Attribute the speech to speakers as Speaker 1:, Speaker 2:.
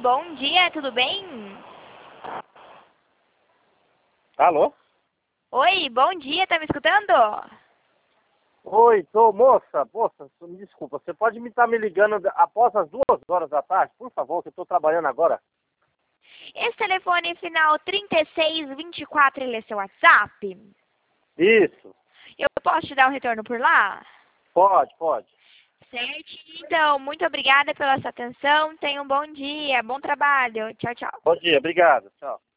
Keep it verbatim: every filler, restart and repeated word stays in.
Speaker 1: bom dia, tudo bem?
Speaker 2: Alô?
Speaker 1: Oi, bom dia, tá me escutando?
Speaker 2: Oi, tô, moça, moça, me desculpa, você pode me estar me ligando após as duas horas da tarde, por favor, que eu tô trabalhando agora?
Speaker 1: Esse telefone final trinta e seis vinte e quatro, ele é seu WhatsApp?
Speaker 2: Isso,
Speaker 1: Eu posso te dar um retorno por lá?
Speaker 2: pode, pode.
Speaker 1: Certo, então, muito obrigada pela sua atenção, tenha um bom dia, bom trabalho, tchau, tchau.
Speaker 2: Bom dia, obrigado, tchau.